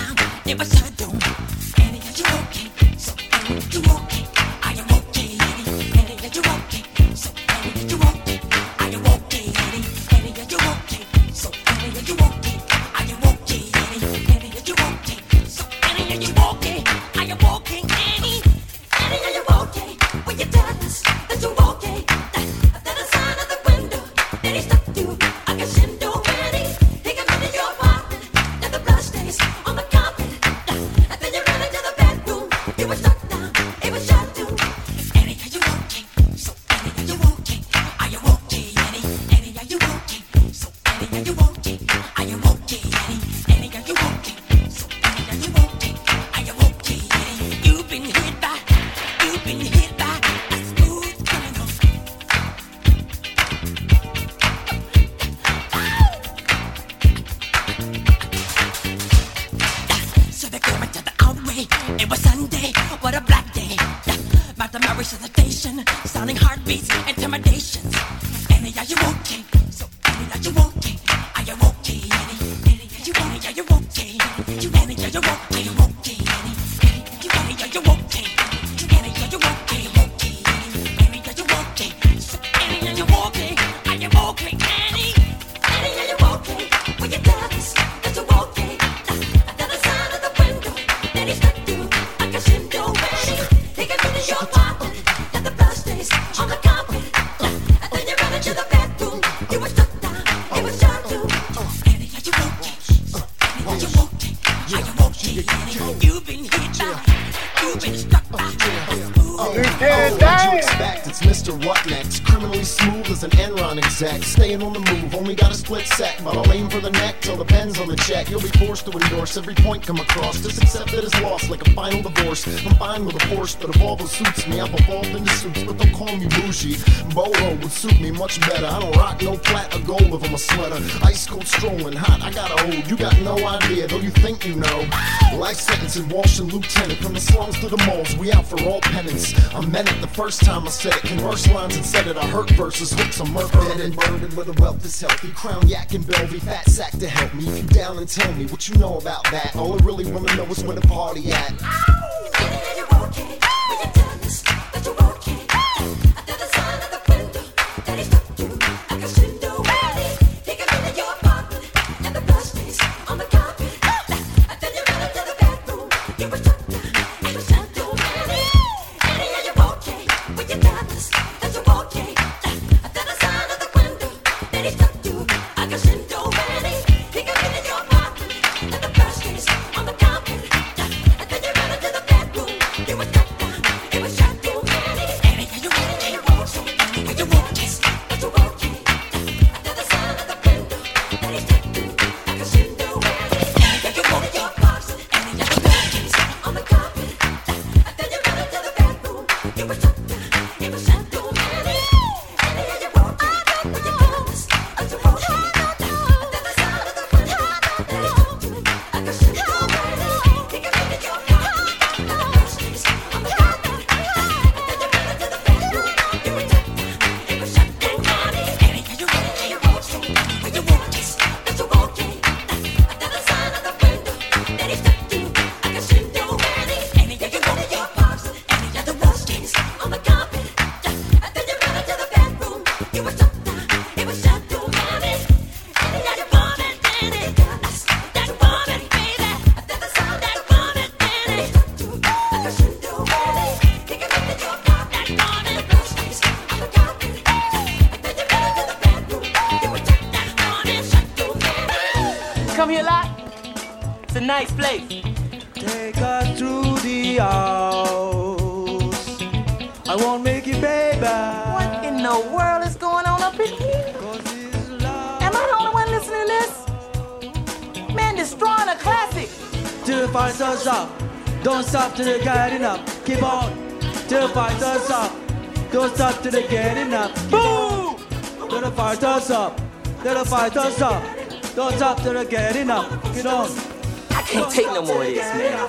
Staying on the move, only got a split sec, but I'll aim for the neck till the pen's on the check. You'll be forced to endorse every point come across. Just accept that it's lost like a final divorce. I'm fine with a Porsche that evolves suits me. I've evolved into suits, but don't call me bougie. Boho would suit me much better. I don't rock no plat or gold if I'm a sweater. Ice cold strolling hot, I got a hold. You got no idea, though you think you know. Life sentence in Washington Lieutenant. From the slums to the malls, we out for all penance. I meant it the first time I said it. Converse lines and said it. I hurt verses, hooks, I'm murdered and burned where the wealth is healthy. Crown yak and Belvy, fat sack to help me. If you down and tell me what you know about that. All I really wanna know is where the party at. Come here a lot? It's a nice place. Take us through the house. I won't make you baby. What in the world is going on up in here? Am I the only one listening to this? Man, destroying a classic. Till the fight us up. Don't stop till the getting up. Keep on. Till the fight us up. Don't stop till the getting up. Boom! Till the fight us up. Till the fight us up. Don't stop till the getting up. Get on. I can't take no more of this, man.